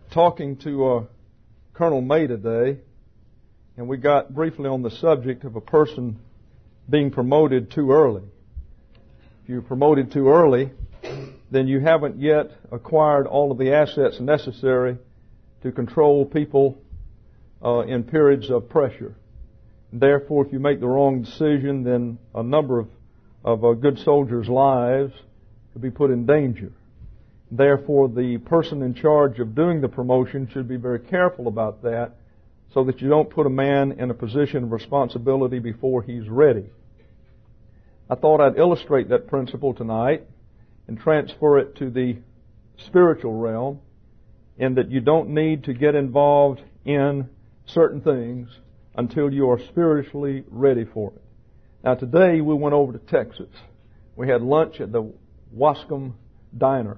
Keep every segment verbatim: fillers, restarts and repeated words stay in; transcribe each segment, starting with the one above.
talking to uh, Colonel May today, and we got briefly on the subject of a person being promoted too early. If you're promoted too early, then you haven't yet acquired all of the assets necessary to control people uh, in periods of pressure. Therefore, if you make the wrong decision, then a number of, of uh, good soldiers' lives could be put in danger. Therefore, the person in charge of doing the promotion should be very careful about that so that you don't put a man in a position of responsibility before he's ready. I thought I'd illustrate that principle tonight and transfer it to the spiritual realm, in that you don't need to get involved in certain things until you are spiritually ready for it. Now today we went over to Texas. We had lunch at the Wascom Diner.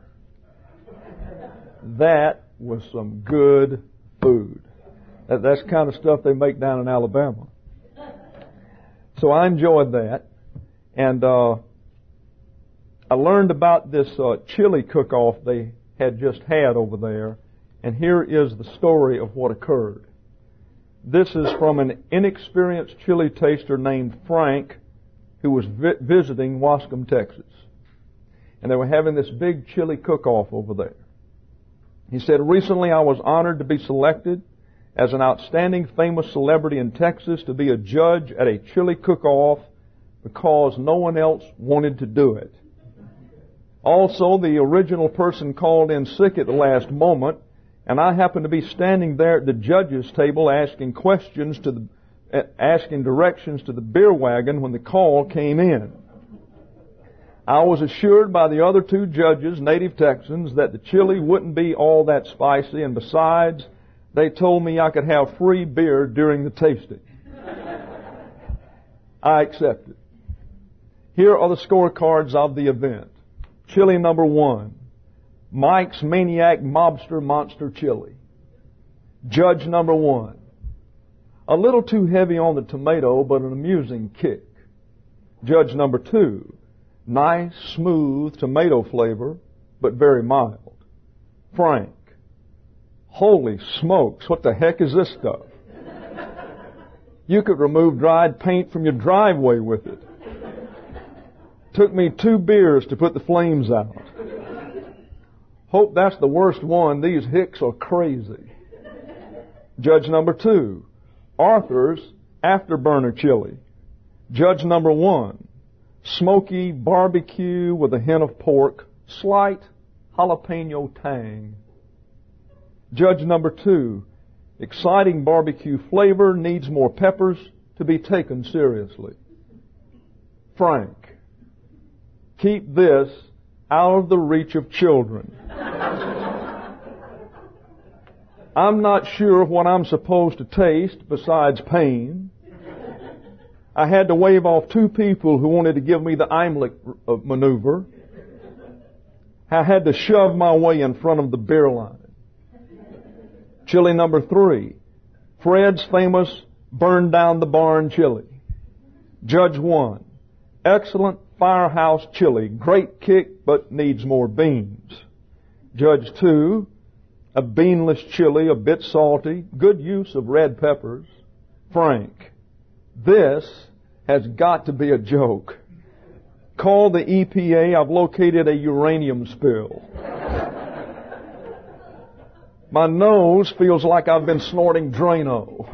That was some good food. That, that's the kind of stuff they make down in Alabama. So I enjoyed that. And uh, I learned about this uh, chili cook-off they had just had over there. And here is the story of what occurred. This is from an inexperienced chili taster named Frank, who was vi- visiting Wascom, Texas. And they were having this big chili cook-off over there. He said, "Recently I was honored to be selected as an outstanding famous celebrity in Texas to be a judge at a chili cook-off because no one else wanted to do it. Also, the original person called in sick at the last moment, and I happened to be standing there at the judges' table asking questions to the, asking directions to the beer wagon when the call came in. I was assured by the other two judges, native Texans, that the chili wouldn't be all that spicy, and besides, they told me I could have free beer during the tasting. I accepted. Here are the scorecards of the event. Chili number one, Mike's Maniac Mobster Monster Chili. Judge number one, a little too heavy on the tomato, but an amusing kick. Judge number two, nice, smooth tomato flavor, but very mild. Frank, holy smokes, what the heck is this stuff? You could remove dried paint from your driveway with it. Took me two beers to put the flames out. Hope that's the worst one. These hicks are crazy. Judge number two, Arthur's Afterburner Chili. Judge number one, smoky barbecue with a hint of pork, slight jalapeno tang. Judge number two, exciting barbecue flavor, needs more peppers to be taken seriously. Frank, keep this out of the reach of children. I'm not sure what I'm supposed to taste besides pain. I had to wave off two people who wanted to give me the Heimlich maneuver. I had to shove my way in front of the beer line. Chili number three, Fred's famous Burn Down the Barn Chili. Judge one, excellent firehouse chili, great kick but needs more beans. Judge two, a beanless chili, a bit salty, good use of red peppers. Frank, this has got to be a joke. Call the E P A, I've located a uranium spill. My nose feels like I've been snorting Drano.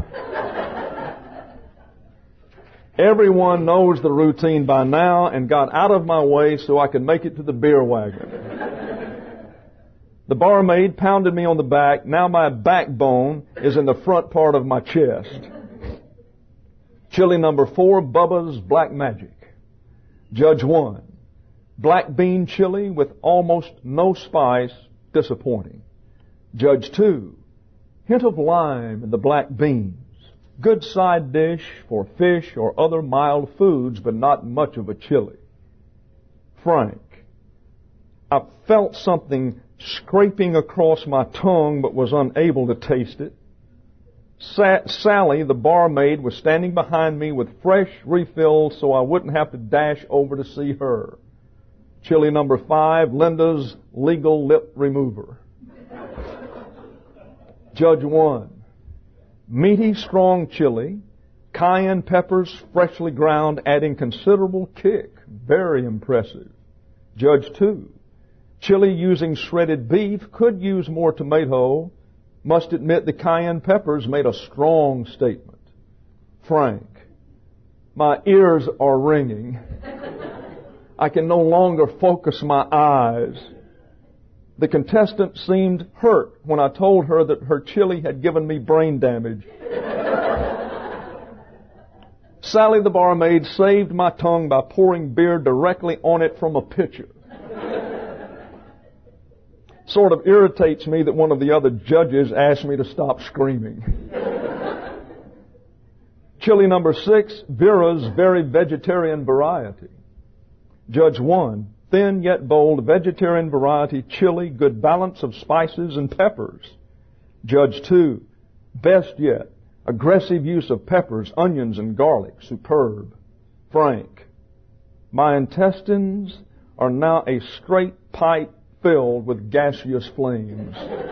Everyone knows the routine by now and got out of my way so I could make it to the beer wagon. The barmaid pounded me on the back. Now my backbone is in the front part of my chest. Chili number four, Bubba's Black Magic. Judge one, black bean chili with almost no spice, disappointing. Judge two, hint of lime in the black beans. Good side dish for fish or other mild foods, but not much of a chili. Frank, I felt something scraping across my tongue but was unable to taste it. Sa- Sally, the barmaid, was standing behind me with fresh refills so I wouldn't have to dash over to see her. Chili number five, Linda's Legal Lip Remover. Judge one, meaty, strong chili, cayenne peppers freshly ground, adding considerable kick. Very impressive. Judge two, chili using shredded beef, could use more tomato. Must admit the cayenne peppers made a strong statement. Frank, my ears are ringing. I can no longer focus my eyes. The contestant seemed hurt when I told her that her chili had given me brain damage. Sally the barmaid saved my tongue by pouring beer directly on it from a pitcher. Sort of irritates me that one of the other judges asked me to stop screaming. Chili number six, Vera's very vegetarian variety. Judge one, thin yet bold vegetarian variety chili, good balance of spices and peppers. Judge two, best yet, aggressive use of peppers, onions, and garlic, superb. Frank, my intestines are now a straight pipe filled with gaseous flames.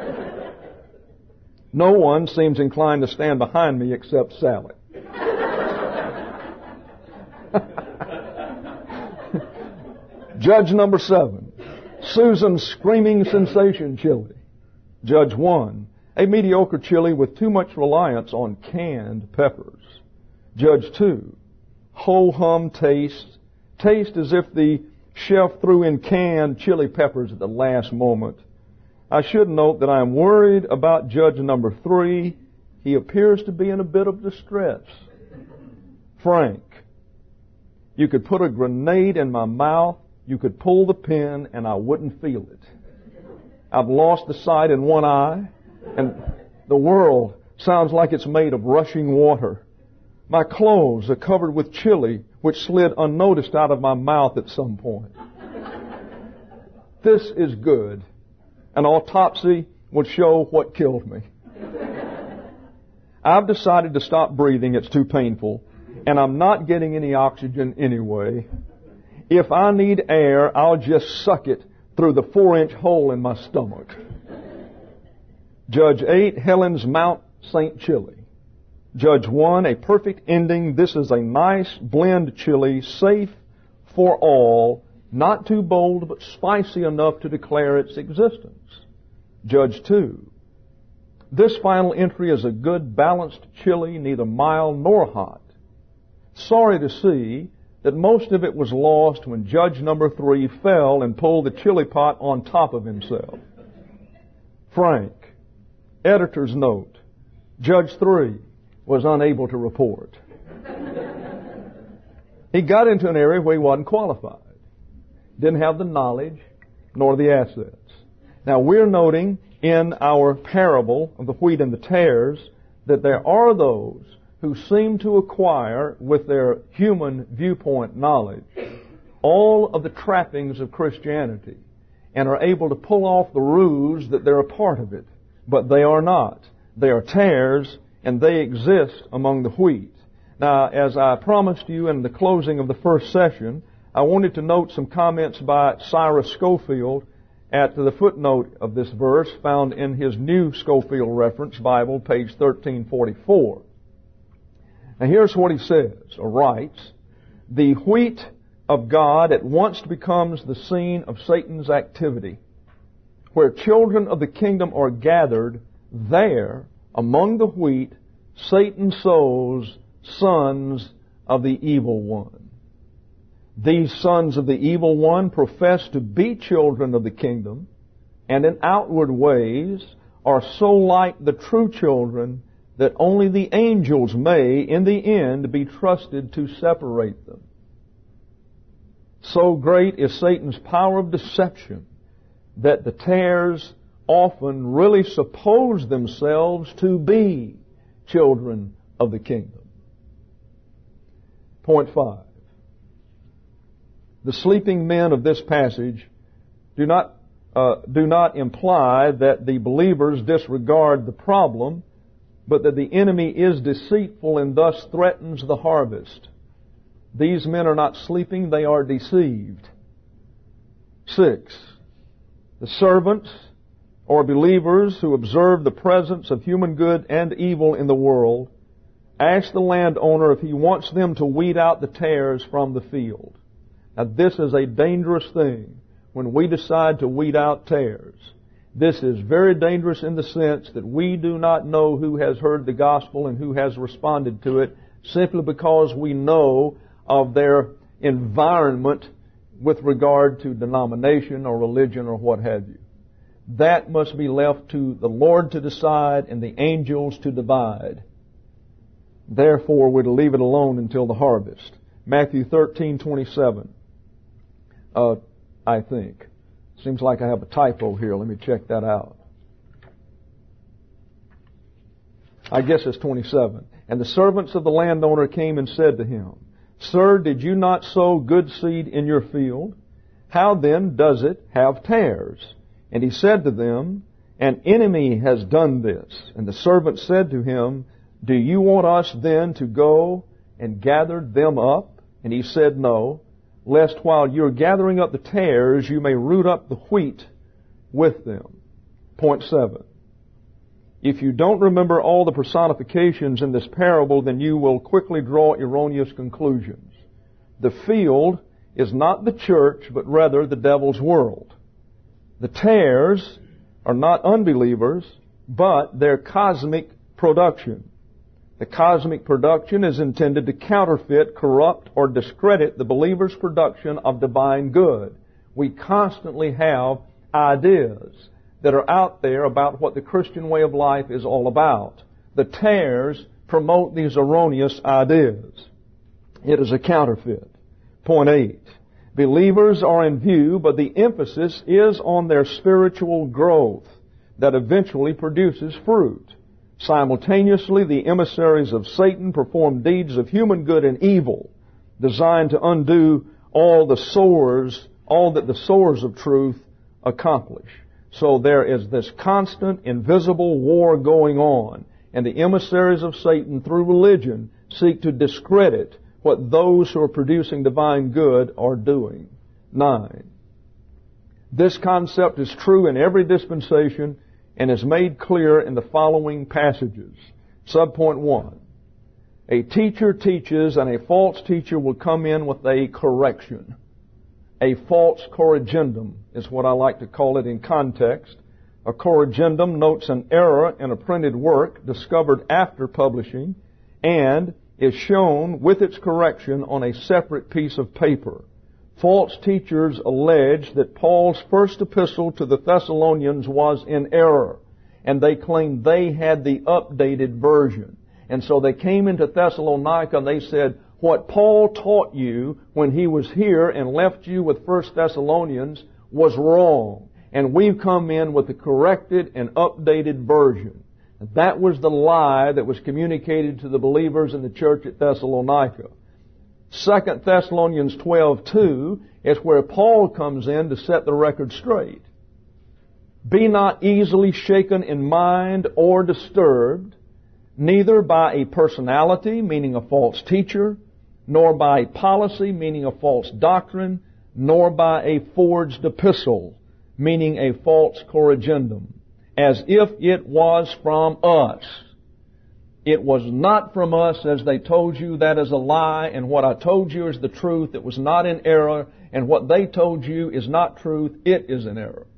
No one seems inclined to stand behind me except Sally. Judge number seven, Susan's Screaming Sensation chili. Judge one, a mediocre chili with too much reliance on canned peppers. Judge two, ho-hum taste. Taste as if the chef threw in canned chili peppers at the last moment. I should note that I am worried about judge number three. He appears to be in a bit of distress. Frank, you could put a grenade in my mouth, you could pull the pin, and I wouldn't feel it. I've lost the sight in one eye, and the world sounds like it's made of rushing water. My clothes are covered with chili, which slid unnoticed out of my mouth at some point. This is good. An autopsy would show what killed me. I've decided to stop breathing. It's too painful. And I'm not getting any oxygen anyway. If I need air, I'll just suck it through the four-inch hole in my stomach. Judge eight, Helen's Mount Saint chili. Judge one, a perfect ending. This is a nice blend chili, safe for all, not too bold but spicy enough to declare its existence. Judge two, this final entry is a good balanced chili, neither mild nor hot. Sorry to see that most of it was lost when judge number three fell and pulled the chili pot on top of himself. Frank, editor's note, judge three was unable to report. He got into an area where he wasn't qualified. Didn't have the knowledge nor the assets. Now we're noting in our parable of the wheat and the tares that there are those who seem to acquire with their human viewpoint knowledge all of the trappings of Christianity and are able to pull off the ruse that they're a part of it. But they are not. They are tares, and they exist among the wheat. Now, as I promised you in the closing of the first session, I wanted to note some comments by Cyrus Scofield at the footnote of this verse found in his New Scofield Reference Bible, page thirteen forty-four. Now here's what he says, or writes, the wheat of God at once becomes the scene of Satan's activity. Where children of the kingdom are gathered, there, among the wheat, Satan sows sons of the evil one. These sons of the evil one profess to be children of the kingdom, and in outward ways are so like the true children that only the angels may, in the end, be trusted to separate them. So great is Satan's power of deception that the tares often really suppose themselves to be children of the kingdom. Point five. The sleeping men of this passage do not uh, do not imply that the believers disregard the problem, but that the enemy is deceitful and thus threatens the harvest. These men are not sleeping, they are deceived. Six, the servants or believers who observe the presence of human good and evil in the world, ask the landowner if he wants them to weed out the tares from the field. Now, this is a dangerous thing when we decide to weed out tares. This is very dangerous in the sense that we do not know who has heard the gospel and who has responded to it simply because we know of their environment with regard to denomination or religion or what have you. That must be left to the Lord to decide and the angels to divide. Therefore, we're to leave it alone until the harvest. Matthew thirteen twenty-seven. Uh, I think. Seems like I have a typo here. Let me check that out. I guess it's twenty-seven. And the servants of the landowner came and said to him, Sir, did you not sow good seed in your field? How then does it have tares? And he said to them, An enemy has done this. And the servant said to him, Do you want us then to go and gather them up? And he said, No, lest while you're gathering up the tares, you may root up the wheat with them. Point seven. If you don't remember all the personifications in this parable, then you will quickly draw erroneous conclusions. The field is not the church, but rather the devil's world. The tares are not unbelievers, but their cosmic production. The cosmic production is intended to counterfeit, corrupt, or discredit the believer's production of divine good. We constantly have ideas that are out there about what the Christian way of life is all about. The tares promote these erroneous ideas. It is a counterfeit. Point eight. Believers are in view, but the emphasis is on their spiritual growth that eventually produces fruit. Simultaneously, the emissaries of Satan perform deeds of human good and evil, designed to undo all the sowers, all that the sowers of truth accomplish. So there is this constant, invisible war going on, and the emissaries of Satan, through religion, seek to discredit what those who are producing divine good are doing. Nine. This concept is true in every dispensation and is made clear in the following passages. Subpoint one. A teacher teaches and a false teacher will come in with a correction. A false corrigendum is what I like to call it in context. A corrigendum notes an error in a printed work discovered after publishing and is shown with its correction on a separate piece of paper. False teachers allege that Paul's first epistle to the Thessalonians was in error, and they claimed they had the updated version. And so they came into Thessalonica and they said, what Paul taught you when he was here and left you with First Thessalonians was wrong. And we've come in with the corrected and updated version. That was the lie that was communicated to the believers in the church at Thessalonica. Second Thessalonians twelve two is where Paul comes in to set the record straight. Be not easily shaken in mind or disturbed, neither by a personality, meaning a false teacher, nor by policy, meaning a false doctrine, nor by a forged epistle, meaning a false corrigendum, as if it was from us. It was not from us, as they told you. That is a lie, and what I told you is the truth. It was not in error, and what they told you is not truth. It is in error.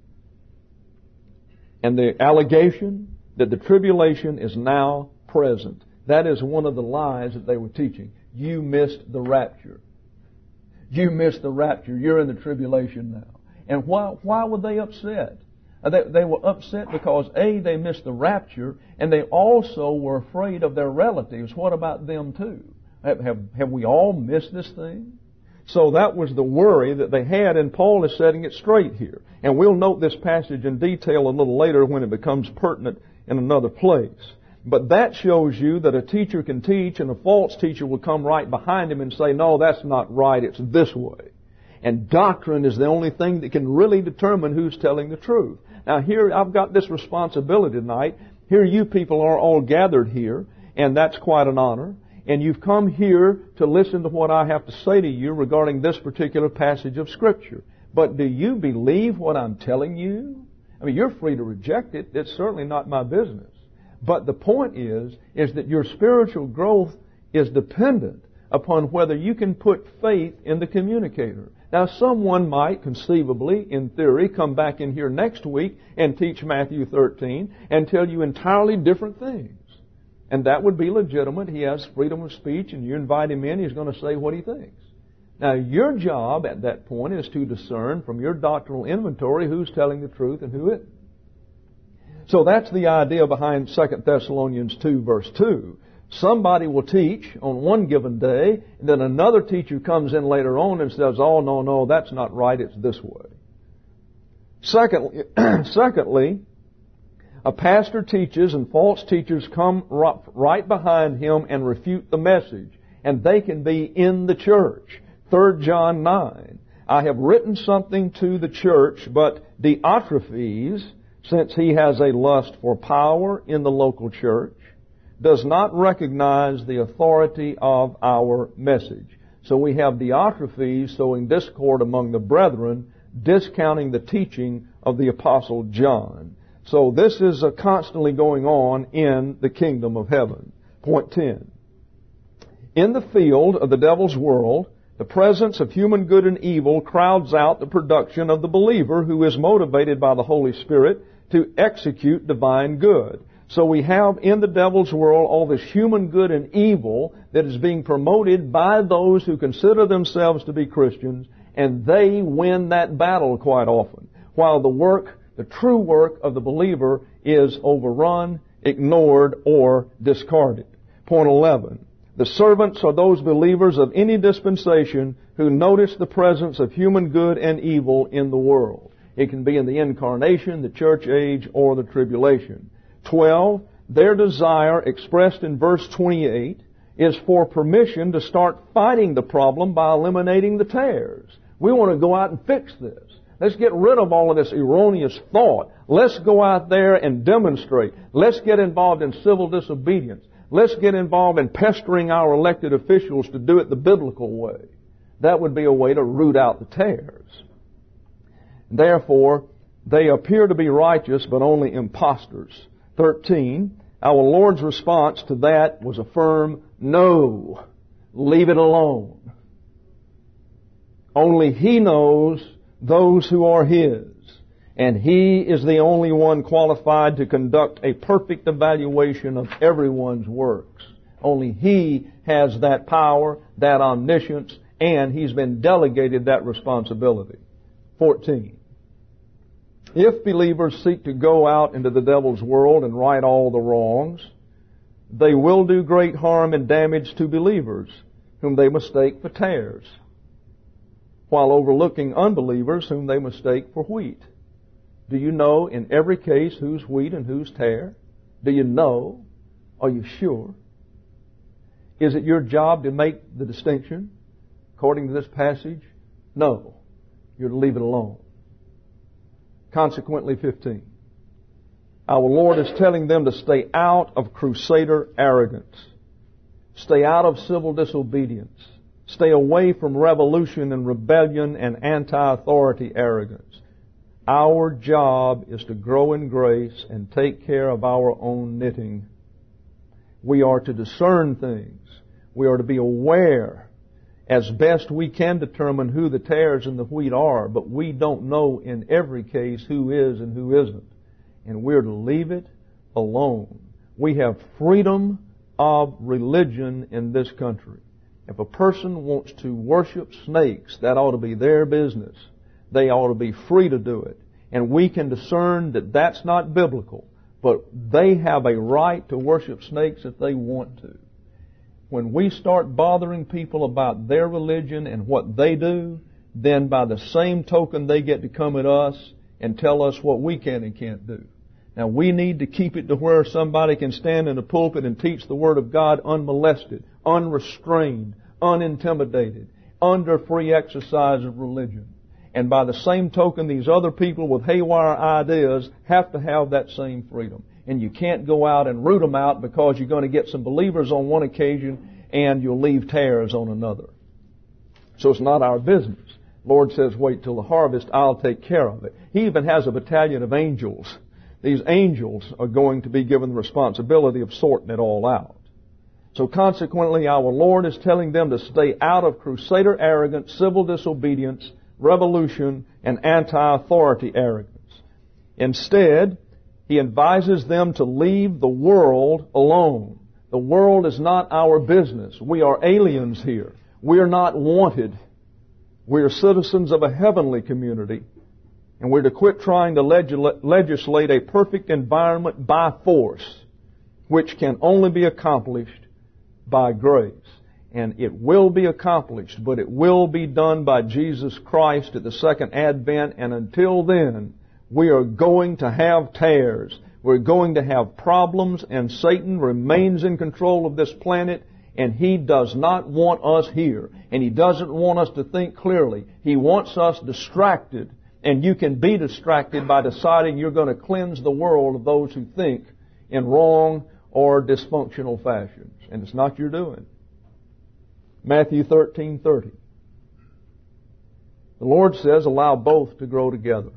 And the allegation that the tribulation is now present, that is one of the lies that they were teaching. You missed the rapture. You missed the rapture. You're in the tribulation now. And why, why were they upset? They, they were upset because, A, they missed the rapture, and they also were afraid of their relatives. What about them too? Have, have, have we all missed this thing? So that was the worry that they had, and Paul is setting it straight here. And we'll note this passage in detail a little later when it becomes pertinent in another place. But that shows you that a teacher can teach, and a false teacher will come right behind him and say, no, that's not right, it's this way. And doctrine is the only thing that can really determine who's telling the truth. Now here, I've got this responsibility tonight. Here you people are all gathered here, and that's quite an honor. And you've come here to listen to what I have to say to you regarding this particular passage of Scripture. But do you believe what I'm telling you? I mean, you're free to reject it. It's certainly not my business. But the point is, is that your spiritual growth is dependent upon whether you can put faith in the communicator. Now, someone might conceivably, in theory, come back in here next week and teach Matthew thirteen and tell you entirely different things. And that would be legitimate. He has freedom of speech, and you invite him in, he's going to say what he thinks. Now, your job at that point is to discern from your doctrinal inventory who's telling the truth and who isn't. So that's the idea behind Second Thessalonians two, verse two. Somebody will teach on one given day, and then another teacher comes in later on and says, oh, no, no, that's not right, it's this way. Secondly, secondly, a pastor teaches and false teachers come right behind him and refute the message, and they can be in the church. Third John nine, I have written something to the church, but Diotrephes, since he has a lust for power in the local church, does not recognize the authority of our message. So we have Diotrephes sowing discord among the brethren, discounting the teaching of the Apostle John. So this is uh, constantly going on in the kingdom of heaven. Point ten. In the field of the devil's world, the presence of human good and evil crowds out the production of the believer who is motivated by the Holy Spirit to execute divine good. So we have in the devil's world all this human good and evil that is being promoted by those who consider themselves to be Christians, and they win that battle quite often, while the work, the true work of the believer is overrun, ignored, or discarded. Point eleven. The servants are those believers of any dispensation who notice the presence of human good and evil in the world. It can be in the incarnation, the church age, or the tribulation. Twelve, their desire expressed in verse twenty-eight is for permission to start fighting the problem by eliminating the tares. We want to go out and fix this. Let's get rid of all of this erroneous thought. Let's go out there and demonstrate. Let's get involved in civil disobedience. Let's get involved in pestering our elected officials to do it the biblical way. That would be a way to root out the tares. Therefore, they appear to be righteous, but only impostors. thirteen, our Lord's response to that was a firm no. Leave it alone. Only He knows those who are His, and He is the only one qualified to conduct a perfect evaluation of everyone's works. Only He has that power, that omniscience, and He's been delegated that responsibility. fourteen. If believers seek to go out into the devil's world and right all the wrongs, they will do great harm and damage to believers whom they mistake for tares, while overlooking unbelievers whom they mistake for wheat. Do you know in every case who's wheat and who's tare? Do you know? Are you sure? Is it your job to make the distinction according to this passage? No. You're to leave it alone. Consequently, fifteen. Our Lord is telling them to stay out of crusader arrogance. Stay out of civil disobedience. Stay away from revolution and rebellion and anti-authority arrogance. Our job is to grow in grace and take care of our own knitting. We are to discern things. We are to be aware. As best we can determine who the tares and the wheat are, but we don't know in every case who is and who isn't. And we're to leave it alone. We have freedom of religion in this country. If a person wants to worship snakes, that ought to be their business. They ought to be free to do it. And we can discern that that's not biblical, but they have a right to worship snakes if they want to. When we start bothering people about their religion and what they do, then by the same token they get to come at us and tell us what we can and can't do. Now we need to keep it to where somebody can stand in a pulpit and teach the Word of God unmolested, unrestrained, unintimidated, under free exercise of religion. And by the same token, these other people with haywire ideas have to have that same freedom. And you can't go out and root them out because you're going to get some believers on one occasion and you'll leave tares on another. So it's not our business. Lord says, wait till the harvest, I'll take care of it. He even has a battalion of angels. These angels are going to be given the responsibility of sorting it all out. So consequently, our Lord is telling them to stay out of crusader arrogance, civil disobedience, revolution, and anti-authority arrogance. Instead, He advises them to leave the world alone. The world is not our business. We are aliens here. We are not wanted. We are citizens of a heavenly community. And we're to quit trying to legislate a perfect environment by force, which can only be accomplished by grace. And it will be accomplished, but it will be done by Jesus Christ at the second advent. And until then, we are going to have tares. We're going to have problems, and Satan remains in control of this planet, and he does not want us here. And he doesn't want us to think clearly. He wants us distracted. And you can be distracted by deciding you're going to cleanse the world of those who think in wrong or dysfunctional fashions. And it's not your doing. Matthew thirteen thirty. The Lord says, allow both to grow together.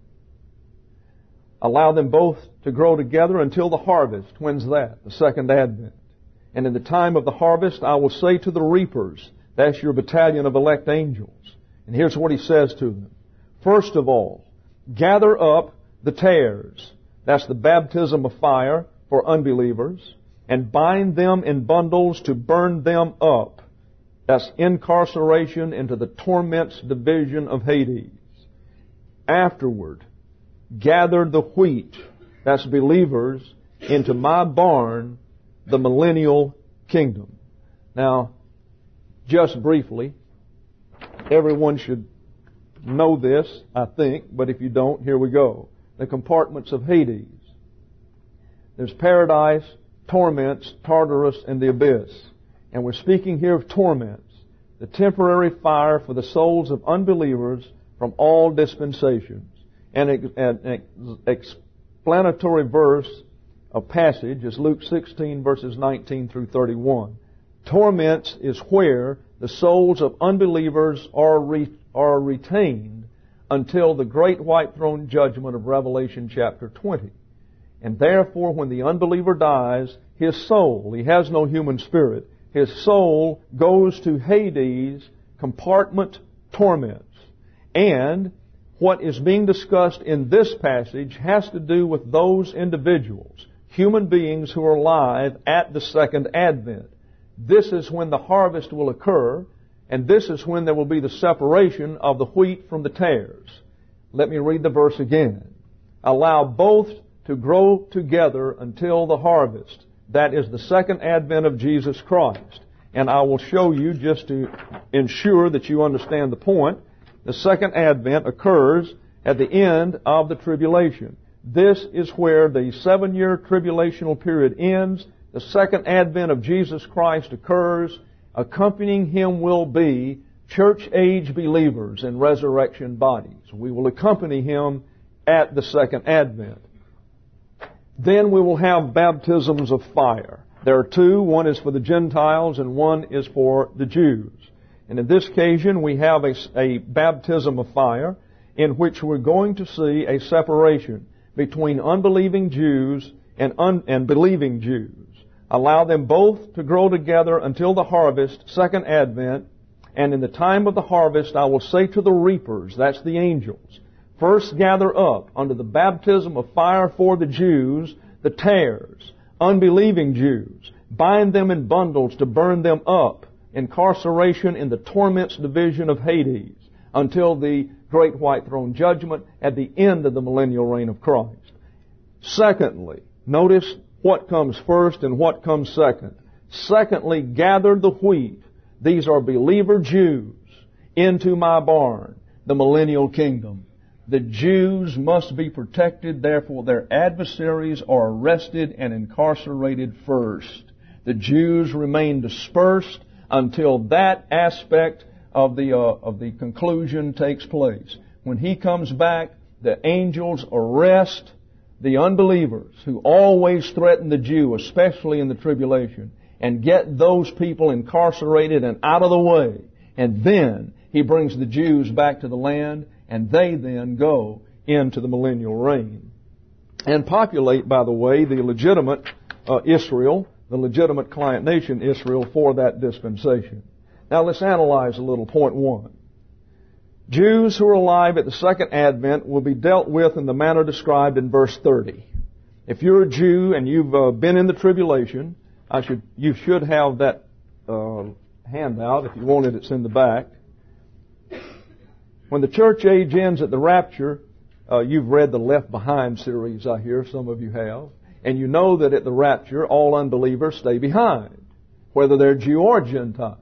Allow them both to grow together until the harvest. When's that? The second advent. And in the time of the harvest, I will say to the reapers, that's your battalion of elect angels. And here's what He says to them. First of all, gather up the tares. That's the baptism of fire for unbelievers. And bind them in bundles to burn them up. That's incarceration into the torments division of Hades. Afterward, gather the wheat, that's believers, into my barn, the millennial kingdom. Now, just briefly, everyone should know this, I think, but if you don't, here we go. The compartments of Hades. There's paradise, torments, Tartarus, and the abyss. And we're speaking here of torments, the temporary fire for the souls of unbelievers from all dispensations. And an explanatory verse, a passage, is Luke sixteen, verses nineteen through thirty-one. Torments is where the souls of unbelievers are re, are retained until the great white throne judgment of Revelation chapter twenty. And therefore, when the unbeliever dies, his soul, he has no human spirit, his soul goes to Hades, compartment torments. And what is being discussed in this passage has to do with those individuals, human beings who are alive at the second advent. This is when the harvest will occur, and this is when there will be the separation of the wheat from the tares. Let me read the verse again. Allow both to grow together until the harvest. That is the second advent of Jesus Christ. And I will show you, just to ensure that you understand the point, the second advent occurs at the end of the tribulation. This is where the seven-year tribulational period ends. The second advent of Jesus Christ occurs. Accompanying Him will be church-age believers in resurrection bodies. We will accompany Him at the second advent. Then we will have baptisms of fire. There are two. One is for the Gentiles and one is for the Jews. And in this occasion, we have a, a baptism of fire in which we're going to see a separation between unbelieving Jews and, un, and believing Jews. Allow them both to grow together until the harvest, second advent. And in the time of the harvest, I will say to the reapers, that's the angels, first gather up under the baptism of fire for the Jews, the tares, unbelieving Jews. Bind them in bundles to burn them up. Incarceration in the torments division of Hades until the great white throne judgment at the end of the millennial reign of Christ. Secondly, notice what comes first and what comes second. Secondly, gather the wheat. These are believer Jews into my barn, the millennial kingdom. The Jews must be protected, therefore their adversaries are arrested and incarcerated first. The Jews remain dispersed until that aspect of the uh, of the conclusion takes place. When He comes back, the angels arrest the unbelievers who always threaten the Jew, especially in the tribulation, and get those people incarcerated and out of the way. And then He brings the Jews back to the land, and they then go into the millennial reign. And populate, by the way, the legitimate uh, Israel, the legitimate client nation Israel for that dispensation. Now let's analyze a little. Point one. Jews who are alive at the second advent will be dealt with in the manner described in verse thirty. If you're a Jew and you've uh, been in the tribulation, I should you should have that uh, handout. If you want it, it's in the back. When the church age ends at the rapture, uh, you've read the Left Behind series, I hear some of you have, and you know that at the rapture, all unbelievers stay behind, whether they're Jew or Gentile.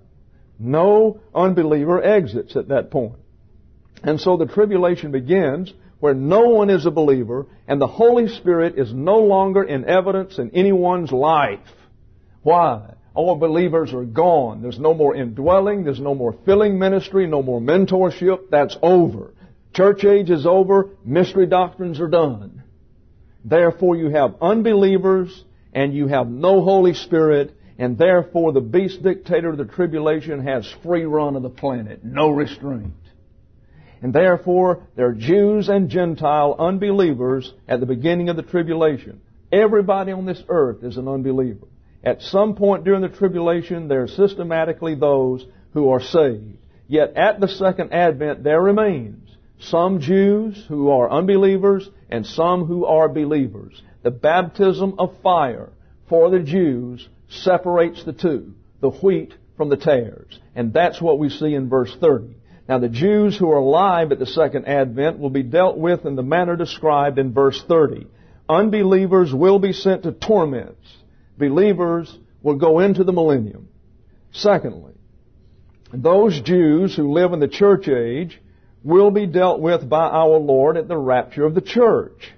No unbeliever exits at that point. And so the tribulation begins where no one is a believer and the Holy Spirit is no longer in evidence in anyone's life. Why? All believers are gone. There's no more indwelling. There's no more filling ministry, no more mentorship. That's over. Church age is over. Mystery doctrines are done. Therefore you have unbelievers and you have no Holy Spirit, and therefore the beast dictator of the tribulation has free run of the planet, no restraint. And therefore there are Jews and Gentile unbelievers at the beginning of the tribulation. Everybody on this earth is an unbeliever. At some point during the tribulation, there are systematically those who are saved. Yet at the second advent there remains some Jews who are unbelievers and some who are believers. The baptism of fire for the Jews separates the two, the wheat from the tares. And that's what we see in verse thirty. Now the Jews who are alive at the second advent will be dealt with in the manner described in verse thirty. Unbelievers will be sent to torments. Believers will go into the millennium. Secondly, those Jews who live in the church age will be dealt with by our Lord at the rapture of the church.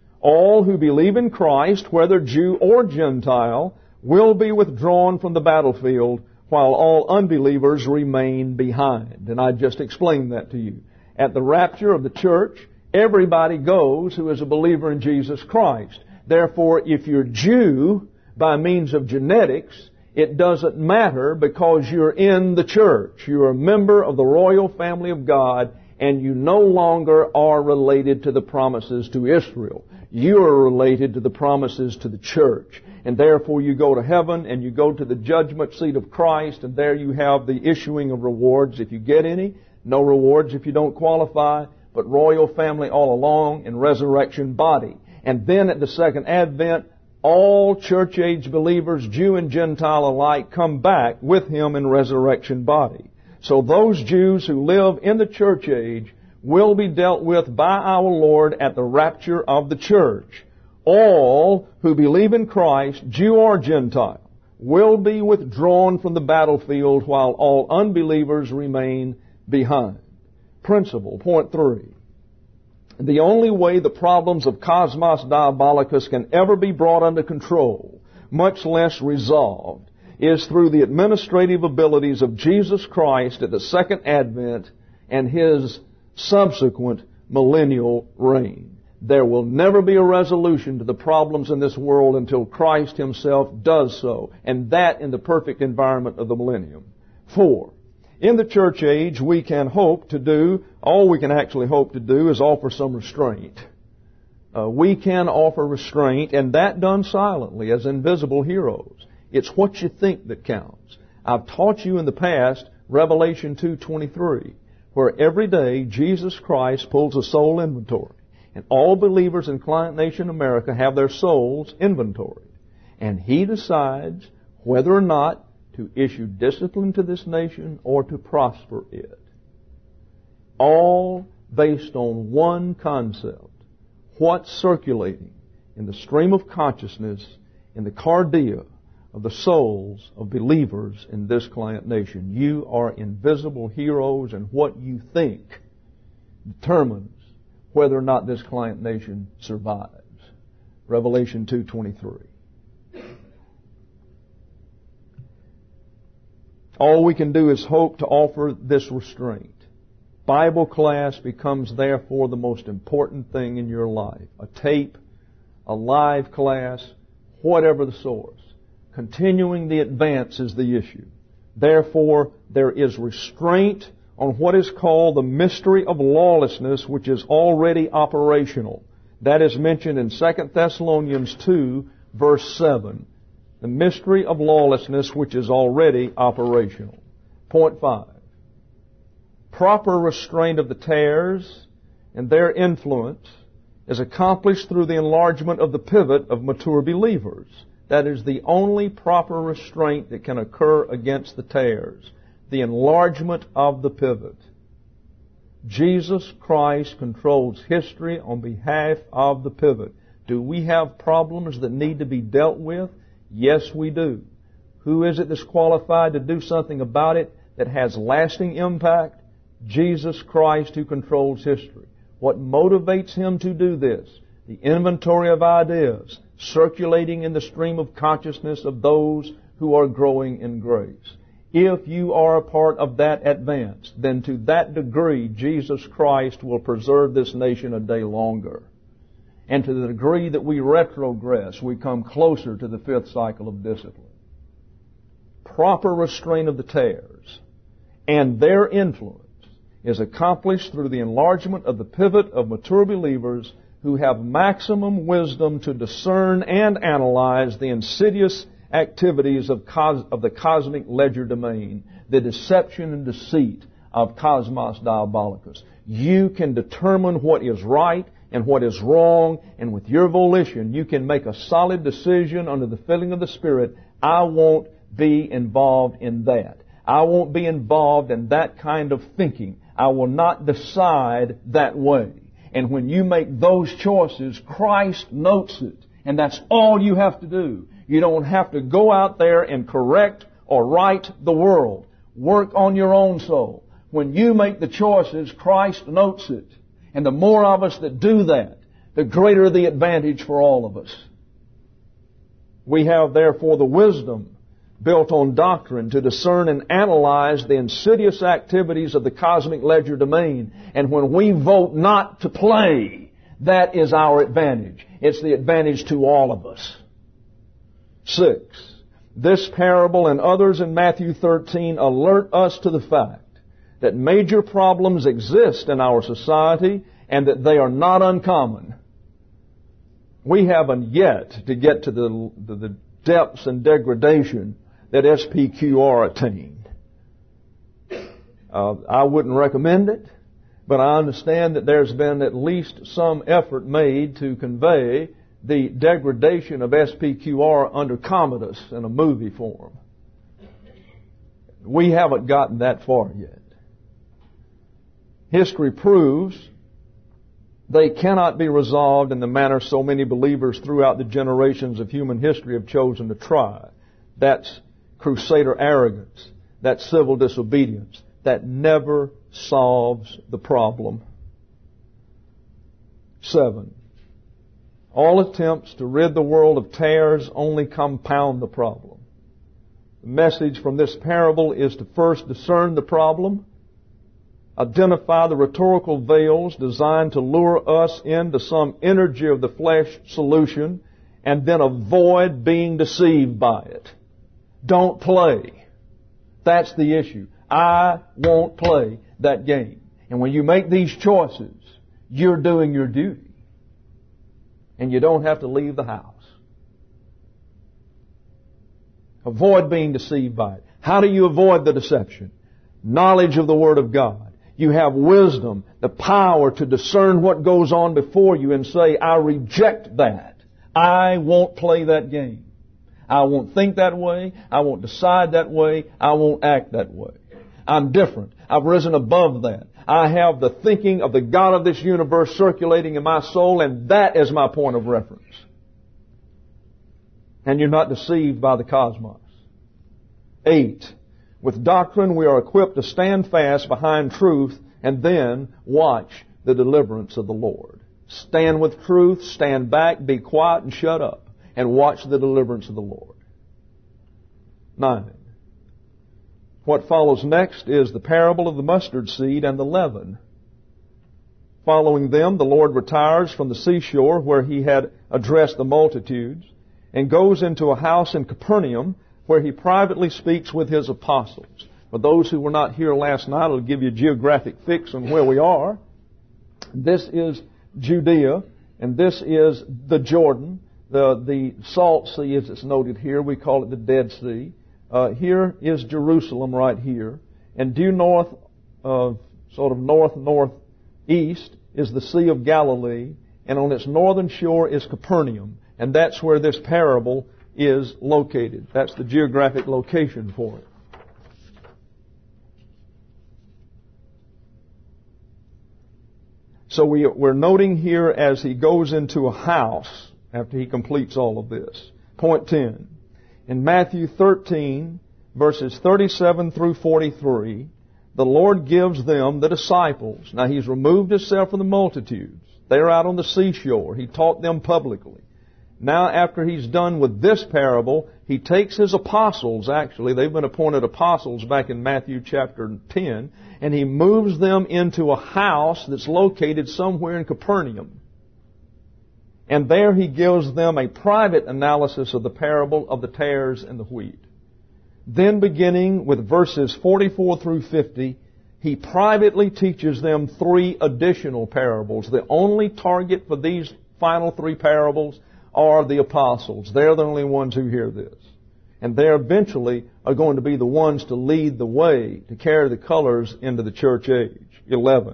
All who believe in Christ, whether Jew or Gentile, will be withdrawn from the battlefield while all unbelievers remain behind. And I just explained that to you. At the rapture of the church, everybody goes who is a believer in Jesus Christ. Therefore, if you're Jew by means of genetics, it doesn't matter because you're in the church. You're a member of the royal family of God, and you no longer are related to the promises to Israel. You are related to the promises to the church. And therefore you go to heaven and you go to the judgment seat of Christ, and there you have the issuing of rewards if you get any, no rewards if you don't qualify, but royal family all along in resurrection body. And then at the second advent, all church-age believers, Jew and Gentile alike, come back with Him in resurrection body. So those Jews who live in the church age will be dealt with by our Lord at the rapture of the church. All who believe in Christ, Jew or Gentile, will be withdrawn from the battlefield while all unbelievers remain behind. Principle, point three. The only way the problems of Cosmos Diabolicus can ever be brought under control, much less resolved, is through the administrative abilities of Jesus Christ at the second advent and His subsequent millennial reign. There will never be a resolution to the problems in this world until Christ Himself does so, and that in the perfect environment of the millennium. Four, in the church age, we can hope to do, all we can actually hope to do is offer some restraint. Uh, we can offer restraint, and that done silently as invisible heroes. It's what you think that counts. I've taught you in the past Revelation two twenty-three, where every day Jesus Christ pulls a soul inventory. And all believers in Client Nation America have their souls inventoried. And He decides whether or not to issue discipline to this nation or to prosper it. All based on one concept. What's circulating in the stream of consciousness, in the cardia of the souls of believers in this client nation. You are invisible heroes, and what you think determines whether or not this client nation survives. Revelation two twenty-three. All we can do is hope to offer this restraint. Bible class becomes therefore the most important thing in your life. A tape, a live class, whatever the source. Continuing the advance is the issue. Therefore, there is restraint on what is called the mystery of lawlessness, which is already operational. That is mentioned in Second Thessalonians two, verse seven. The mystery of lawlessness, which is already operational. Point five. Proper restraint of the tares and their influence is accomplished through the enlargement of the pivot of mature believers. That is the only proper restraint that can occur against the tares. The enlargement of the pivot. Jesus Christ controls history on behalf of the pivot. Do we have problems that need to be dealt with? Yes, we do. Who is it that's qualified to do something about it that has lasting impact? Jesus Christ, who controls history. What motivates Him to do this? The inventory of ideas circulating in the stream of consciousness of those who are growing in grace. If you are a part of that advance, then to that degree Jesus Christ will preserve this nation a day longer. And to the degree that we retrogress, we come closer to the fifth cycle of discipline. Proper restraint of the tares and their influence is accomplished through the enlargement of the pivot of mature believers who have maximum wisdom to discern and analyze the insidious activities of, cos- of the cosmic legerdemain, the deception and deceit of Cosmos Diabolicus. You can determine what is right and what is wrong, and with your volition, you can make a solid decision under the filling of the Spirit. I won't be involved in that. I won't be involved in that kind of thinking. I will not decide that way. And when you make those choices, Christ notes it. And that's all you have to do. You don't have to go out there and correct or right the world. Work on your own soul. When you make the choices, Christ notes it. And the more of us that do that, the greater the advantage for all of us. We have therefore the wisdom built on doctrine to discern and analyze the insidious activities of the cosmic legerdemain. And when we vote not to play, that is our advantage. It's the advantage to all of us. Six, this parable and others in Matthew thirteen alert us to the fact that major problems exist in our society and that they are not uncommon. We haven't yet to get to the, the, the depths and degradation that S P Q R attained. Uh, I wouldn't recommend it, but I understand that there's been at least some effort made to convey the degradation of S P Q R under Commodus in a movie form. We haven't gotten that far yet. History proves they cannot be resolved in the manner so many believers throughout the generations of human history have chosen to try. That's crusader arrogance. That's civil disobedience. That never solves the problem. Seven. All attempts to rid the world of tares only compound the problem. The message from this parable is to first discern the problem, identify the rhetorical veils designed to lure us into some energy of the flesh solution, and then avoid being deceived by it. Don't play. That's the issue. I won't play that game. And when you make these choices, you're doing your duty. And you don't have to leave the house. Avoid being deceived by it. How do you avoid the deception? Knowledge of the Word of God. You have wisdom, the power to discern what goes on before you and say, I reject that. I won't play that game. I won't think that way. I won't decide that way. I won't act that way. I'm different. I've risen above that. I have the thinking of the God of this universe circulating in my soul, and that is my point of reference. And you're not deceived by the cosmos. Eight, with doctrine we are equipped to stand fast behind truth and then watch the deliverance of the Lord. Stand with truth, stand back, be quiet and shut up, and watch the deliverance of the Lord. Nine. What follows next is the parable of the mustard seed and the leaven. Following them, the Lord retires from the seashore where He had addressed the multitudes and goes into a house in Capernaum where He privately speaks with His apostles. For those who were not here last night, it'll give you a geographic fix on where we are. This is Judea, and this is the Jordan. The, the Salt Sea, as it's noted here, we call it the Dead Sea. Uh, here is Jerusalem right here. And due north, uh, sort of north-northeast, is the Sea of Galilee. And on its northern shore is Capernaum. And that's where this parable is located. That's the geographic location for it. So we, we're noting here as he goes into a house, after he completes all of this. Point ten. In Matthew thirteen, verses thirty-seven through forty-three, the Lord gives them, the disciples. Now He's removed Himself from the multitudes. They're out on the seashore. He taught them publicly. Now after He's done with this parable, He takes His apostles, actually, they've been appointed apostles back in Matthew chapter ten, and He moves them into a house that's located somewhere in Capernaum. And there He gives them a private analysis of the parable of the tares and the wheat. Then beginning with verses forty-four through fifty, He privately teaches them three additional parables. The only target for these final three parables are the apostles. They're the only ones who hear this. And they eventually are going to be the ones to lead the way, to carry the colors into the church age. eleven.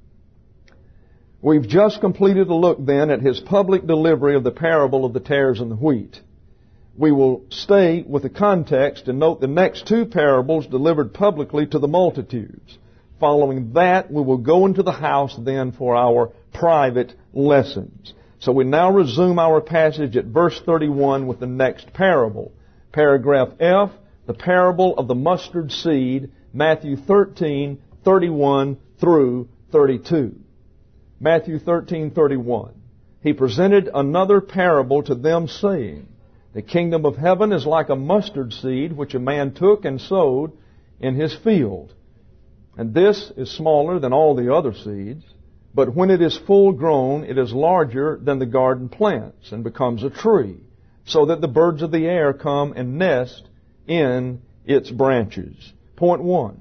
We've just completed a look then at His public delivery of the parable of the tares and the wheat. We will stay with the context and note the next two parables delivered publicly to the multitudes. Following that, we will go into the house then for our private lessons. So we now resume our passage at verse thirty-one with the next parable. Paragraph F, the parable of the mustard seed, Matthew thirteen, thirty-one through thirty-two. Matthew thirteen, thirty-one. He presented another parable to them, saying, the kingdom of heaven is like a mustard seed which a man took and sowed in his field. And this is smaller than all the other seeds, but when it is full grown, it is larger than the garden plants and becomes a tree, so that the birds of the air come and nest in its branches. Point one.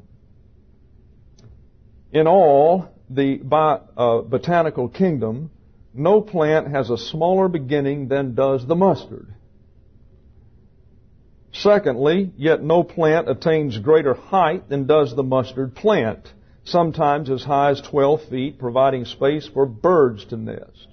In all the uh, botanical kingdom, no plant has a smaller beginning than does the mustard. Secondly, yet no plant attains greater height than does the mustard plant, sometimes as high as twelve feet, providing space for birds to nest.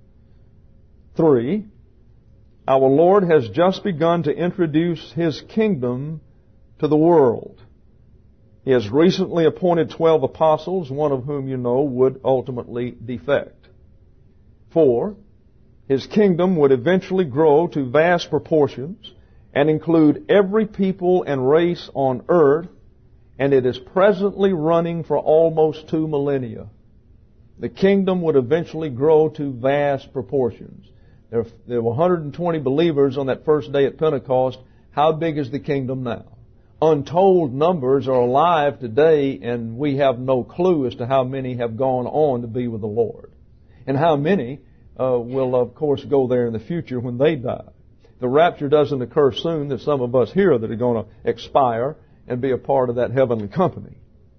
Three, our Lord has just begun to introduce His kingdom to the world. He has recently appointed twelve apostles, one of whom you know would ultimately defect. Four, His kingdom would eventually grow to vast proportions and include every people and race on earth, and it is presently running for almost two millennia. The kingdom would eventually grow to vast proportions. There, there were one hundred twenty believers on that first day at Pentecost. How big is the kingdom now? Untold numbers are alive today, and we have no clue as to how many have gone on to be with the Lord. And how many uh, will, of course, go there in the future when they die. The rapture doesn't occur soon. There's some of us here that are going to expire and be a part of that heavenly company.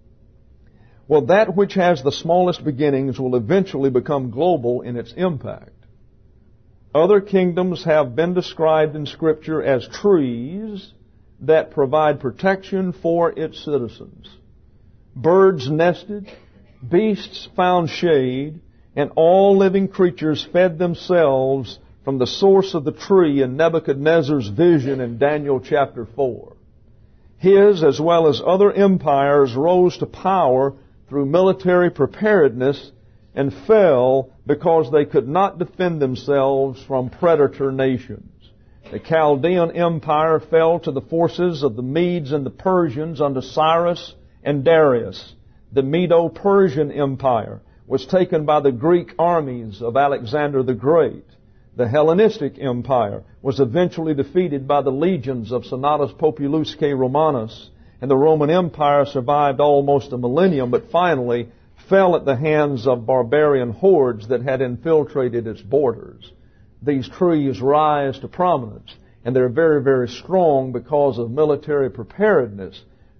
Well, that which has the smallest beginnings will eventually become global in its impact. Other kingdoms have been described in Scripture as trees that provide protection for its citizens. Birds nested, beasts found shade, and all living creatures fed themselves from the source of the tree in Nebuchadnezzar's vision in Daniel chapter four. His, as well as other empires, rose to power through military preparedness and fell because they could not defend themselves from predator nations. The Chaldean Empire fell to the forces of the Medes and the Persians under Cyrus and Darius. The Medo-Persian Empire was taken by the Greek armies of Alexander the Great. The Hellenistic Empire was eventually defeated by the legions of Senatus Populusque Romanus, and the Roman Empire survived almost a millennium, but finally fell at the hands of barbarian hordes that had infiltrated its borders. These trees rise to prominence, and they're very, very strong because of military preparedness.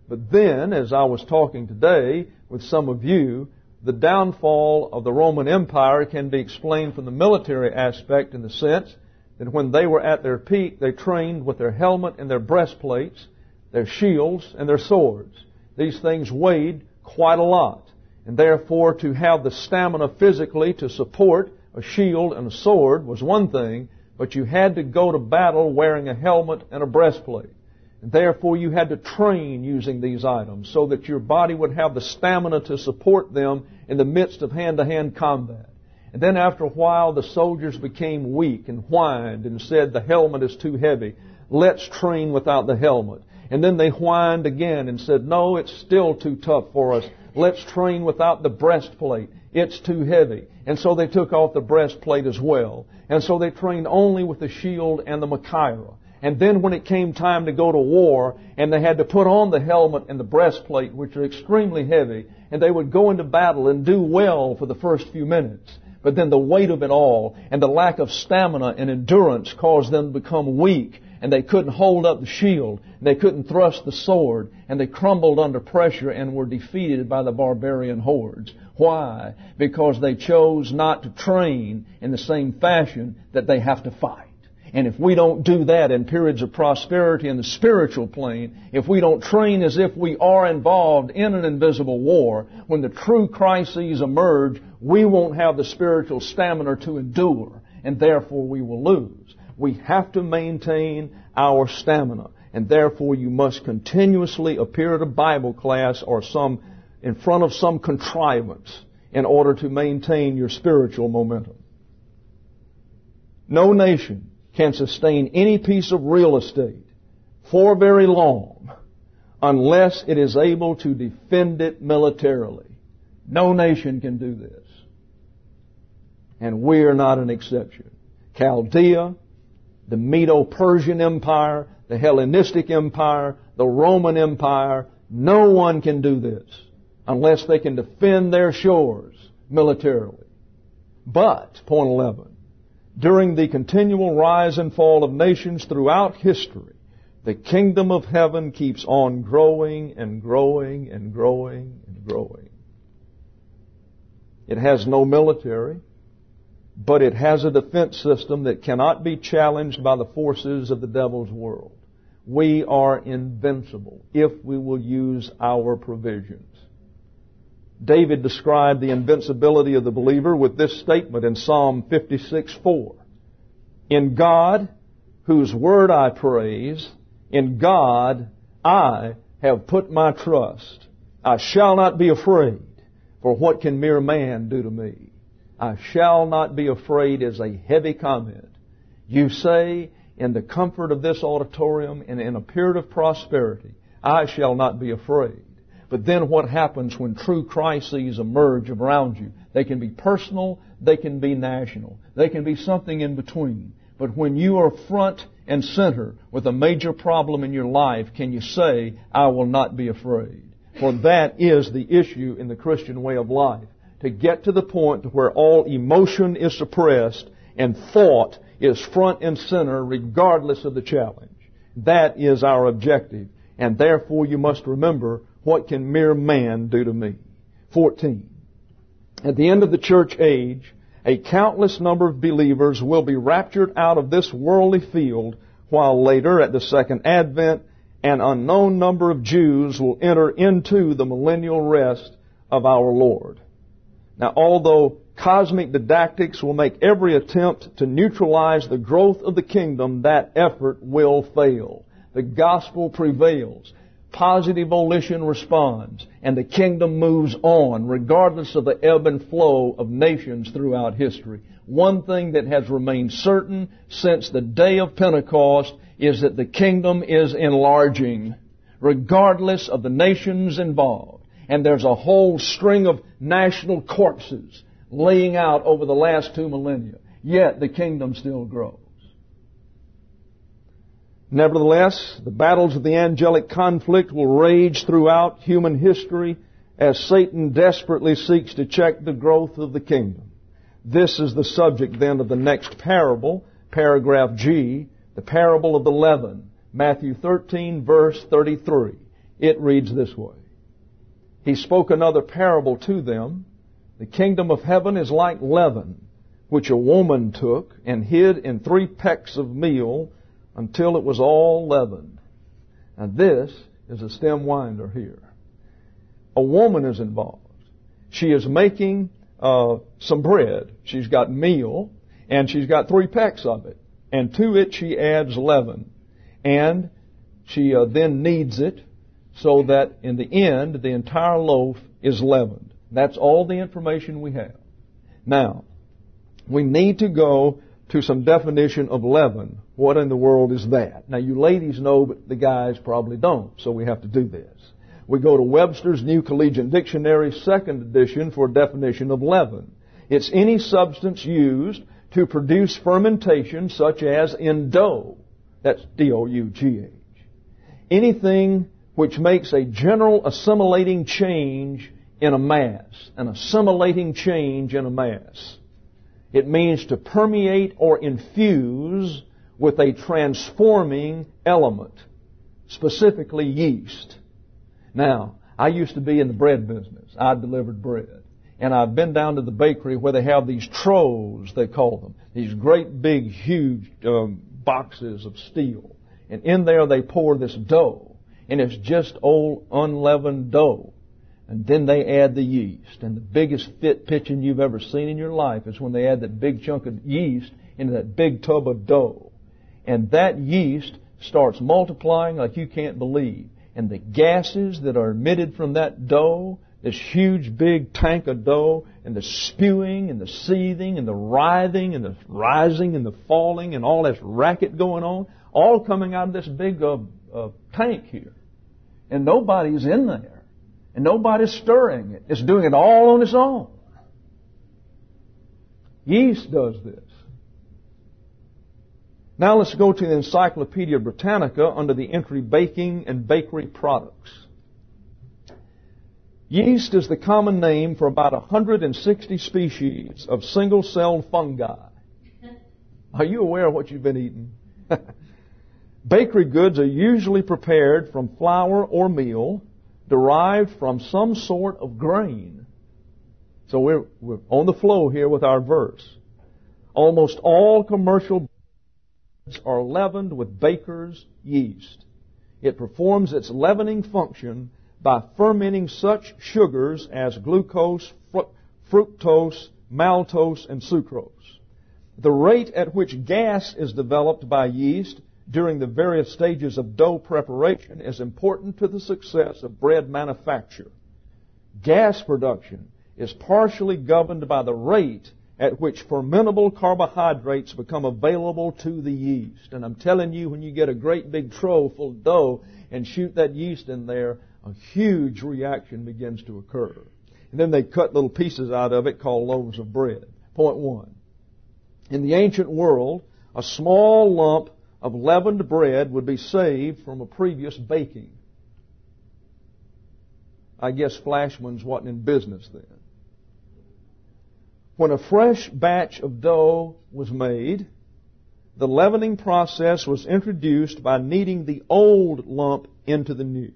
But then, as I was talking today with some of you, the downfall of the Roman Empire can be explained from the military aspect in the sense that when they were at their peak, they trained with their helmet and their breastplates, their shields and their swords. These things weighed quite a lot. And therefore, to have the stamina physically to support a shield and a sword was one thing, but you had to go to battle wearing a helmet and a breastplate. And therefore, you had to train using these items so that your body would have the stamina to support them in the midst of hand-to-hand combat. And then after a while, the soldiers became weak and whined and said, the helmet is too heavy. Let's train without the helmet. And then they whined again and said, no, it's still too tough for us. Let's train without the breastplate. It's too heavy. And so they took off the breastplate as well. And so they trained only with the shield and the machaira. And then when it came time to go to war, and they had to put on the helmet and the breastplate, which are extremely heavy, and they would go into battle and do well for the first few minutes. But then the weight of it all and the lack of stamina and endurance caused them to become weak, and they couldn't hold up the shield, and they couldn't thrust the sword, and they crumbled under pressure and were defeated by the barbarian hordes. Why? Because they chose not to train in the same fashion that they have to fight. And if we don't do that in periods of prosperity in the spiritual plane, if we don't train as if we are involved in an invisible war, when the true crises emerge, we won't have the spiritual stamina to endure, and therefore we will lose. We have to maintain our stamina, and therefore you must continuously appear at a Bible class or some in front of some contrivance in order to maintain your spiritual momentum. No nation can sustain any piece of real estate for very long unless it is able to defend it militarily. No nation can do this. And we are not an exception. Chaldea, the Medo-Persian Empire, the Hellenistic Empire, the Roman Empire, no one can do this unless they can defend their shores militarily. But, point eleven, during the continual rise and fall of nations throughout history, the kingdom of heaven keeps on growing and growing and growing and growing. It has no military, but it has a defense system that cannot be challenged by the forces of the devil's world. We are invincible if we will use our provisions. David described the invincibility of the believer with this statement in Psalm fifty-six four. In God, whose word I praise, in God I have put my trust. I shall not be afraid, for what can mere man do to me? I shall not be afraid is a heavy comment. You say, in the comfort of this auditorium and in a period of prosperity, I shall not be afraid. But then what happens when true crises emerge around you? They can be personal, they can be national, they can be something in between. But when you are front and center with a major problem in your life, can you say, I will not be afraid? For that is the issue in the Christian way of life. To get to the point where all emotion is suppressed and thought is front and center regardless of the challenge. That is our objective. And therefore you must remember, what can mere man do to me? fourteen. At the end of the church age, a countless number of believers will be raptured out of this worldly field, while later, at the second advent, an unknown number of Jews will enter into the millennial rest of our Lord. Now, although cosmic didactics will make every attempt to neutralize the growth of the kingdom, that effort will fail. The gospel prevails. Positive volition responds, and the kingdom moves on regardless of the ebb and flow of nations throughout history. One thing that has remained certain since the day of Pentecost is that the kingdom is enlarging regardless of the nations involved. And there's a whole string of national corpses laying out over the last two millennia. Yet the kingdom still grows. Nevertheless, the battles of the angelic conflict will rage throughout human history as Satan desperately seeks to check the growth of the kingdom. This is the subject then of the next parable, paragraph G, the parable of the leaven, Matthew thirteen, verse thirty-three. It reads this way. He spoke another parable to them. The kingdom of heaven is like leaven, which a woman took and hid in three pecks of meal until it was all leavened. Now this is a stem winder here. A woman is involved. She is making uh, some bread. She's got meal, and she's got three pecks of it. And to it she adds leaven. And she uh, then kneads it so that in the end the entire loaf is leavened. That's all the information we have. Now, we need to go to some definition of leaven. What in the world is that? Now, you ladies know, but the guys probably don't, so we have to do this. We go to Webster's New Collegiate Dictionary, second edition, for a definition of leaven. It's any substance used to produce fermentation, such as in dough. That's D O U G H. Anything which makes a general assimilating change in a mass. An assimilating change in a mass. It means to permeate or infuse with a transforming element, specifically yeast. Now, I used to be in the bread business. I delivered bread. And I've been down to the bakery where they have these troghs, they call them. These great big, huge um, boxes of steel. And in there they pour this dough. And it's just old unleavened dough. And then they add the yeast. And the biggest fit pitching you've ever seen in your life is when they add that big chunk of yeast into that big tub of dough. And that yeast starts multiplying like you can't believe. And the gases that are emitted from that dough, this huge big tank of dough, and the spewing and the seething and the writhing and the rising and the falling and all this racket going on, all coming out of this big uh, uh, tank here. And nobody's in there. And nobody's stirring it. It's doing it all on its own. Yeast does this. Now let's go to the Encyclopedia Britannica under the entry Baking and Bakery Products. Yeast is the common name for about one hundred sixty species of single-celled fungi. Are you aware of what you've been eating? Bakery goods are usually prepared from flour or meal derived from some sort of grain. So we're, we're on the flow here with our verse. Almost all commercial are leavened with baker's yeast. It performs its leavening function by fermenting such sugars as glucose, fructose, maltose, and sucrose. The rate at which gas is developed by yeast during the various stages of dough preparation is important to the success of bread manufacture. Gas production is partially governed by the rate at which fermentable carbohydrates become available to the yeast. And I'm telling you, when you get a great big trough full of dough and shoot that yeast in there, a huge reaction begins to occur. And then they cut little pieces out of it called loaves of bread. Point one. In the ancient world, a small lump of leavened bread would be saved from a previous baking. I guess Flashman's wasn't in business then. When a fresh batch of dough was made, the leavening process was introduced by kneading the old lump into the new.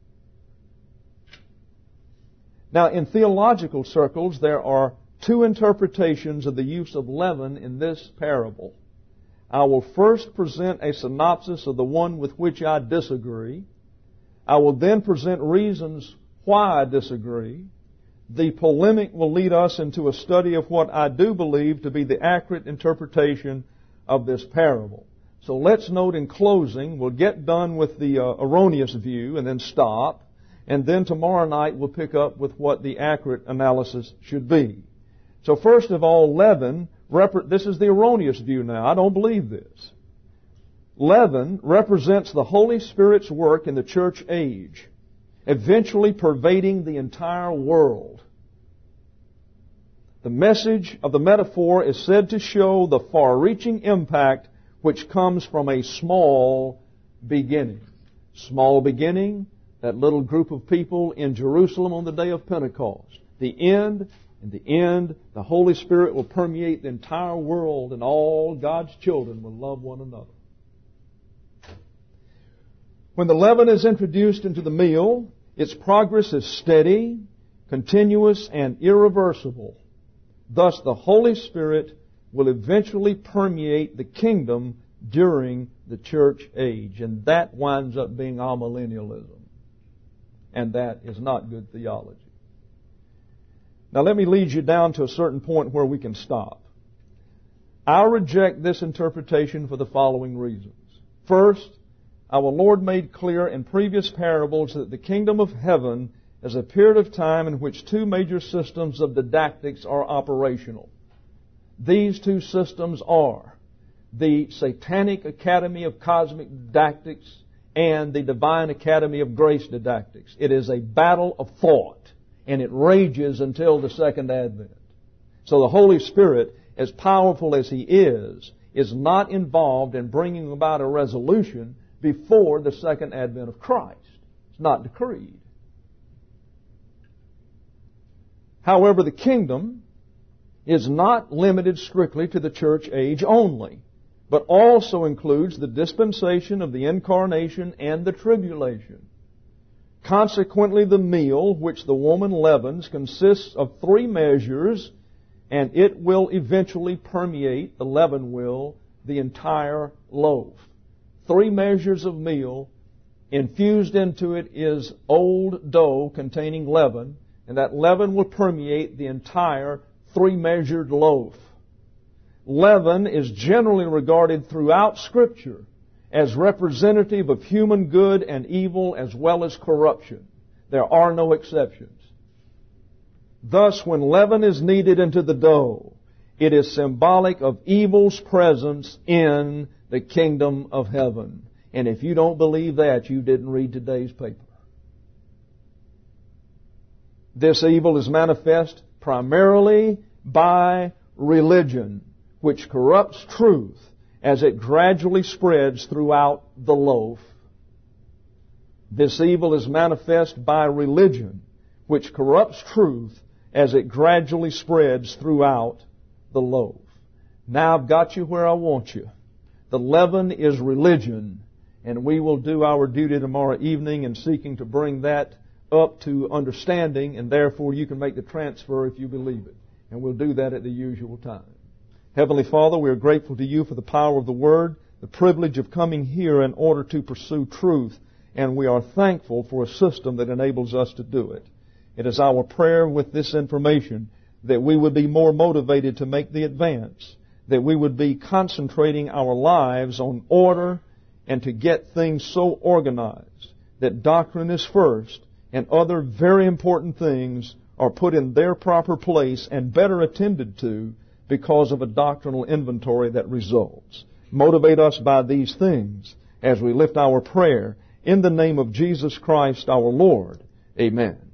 Now, in theological circles, there are two interpretations of the use of leaven in this parable. I will first present a synopsis of the one with which I disagree. I will then present reasons why I disagree. The polemic will lead us into a study of what I do believe to be the accurate interpretation of this parable. So let's note in closing, we'll get done with the uh, erroneous view and then stop. And then tomorrow night we'll pick up with what the accurate analysis should be. So first of all, leaven, rep- this is the erroneous view now. I don't believe this. Leaven represents the Holy Spirit's work in the church age, eventually pervading the entire world. The message of the metaphor is said to show the far-reaching impact which comes from a small beginning. Small beginning, that little group of people in Jerusalem on the day of Pentecost. The end, in the end, the Holy Spirit will permeate the entire world and all God's children will love one another. When the leaven is introduced into the meal, its progress is steady, continuous, and irreversible. Thus, the Holy Spirit will eventually permeate the kingdom during the church age. And that winds up being amillennialism. And that is not good theology. Now let me lead you down to a certain point where we can stop. I reject this interpretation for the following reasons. First, our Lord made clear in previous parables that the kingdom of heaven is a period of time in which two major systems of didactics are operational. These two systems are the Satanic Academy of Cosmic Didactics and the Divine Academy of Grace Didactics. It is a battle of thought, and it rages until the Second Advent. So the Holy Spirit, as powerful as He is, is not involved in bringing about a resolution before the Second Advent of Christ. It's not decreed. However, the kingdom is not limited strictly to the church age only, but also includes the dispensation of the incarnation and the tribulation. Consequently, the meal which the woman leavens consists of three measures, and it will eventually permeate, the leaven will, the entire loaf. Three measures of meal. Infused into it is old dough containing leaven, and that leaven will permeate the entire three-measured loaf. Leaven is generally regarded throughout Scripture as representative of human good and evil as well as corruption. There are no exceptions. Thus, when leaven is kneaded into the dough, it is symbolic of evil's presence in the kingdom of heaven. And if you don't believe that, you didn't read today's paper. This evil is manifest primarily by religion, which corrupts truth as it gradually spreads throughout the loaf. This evil is manifest by religion, which corrupts truth as it gradually spreads throughout the loaf. Now I've got you where I want you. The leaven is religion, and we will do our duty tomorrow evening in seeking to bring that up to understanding, and therefore you can make the transfer if you believe it. And we'll do that at the usual time. Heavenly Father, we are grateful to You for the power of the Word, the privilege of coming here in order to pursue truth, and we are thankful for a system that enables us to do it. It is our prayer with this information that we would be more motivated to make the advance, that we would be concentrating our lives on order and to get things so organized that doctrine is first and other very important things are put in their proper place and better attended to because of a doctrinal inventory that results. Motivate us by these things as we lift our prayer in the name of Jesus Christ our Lord. Amen.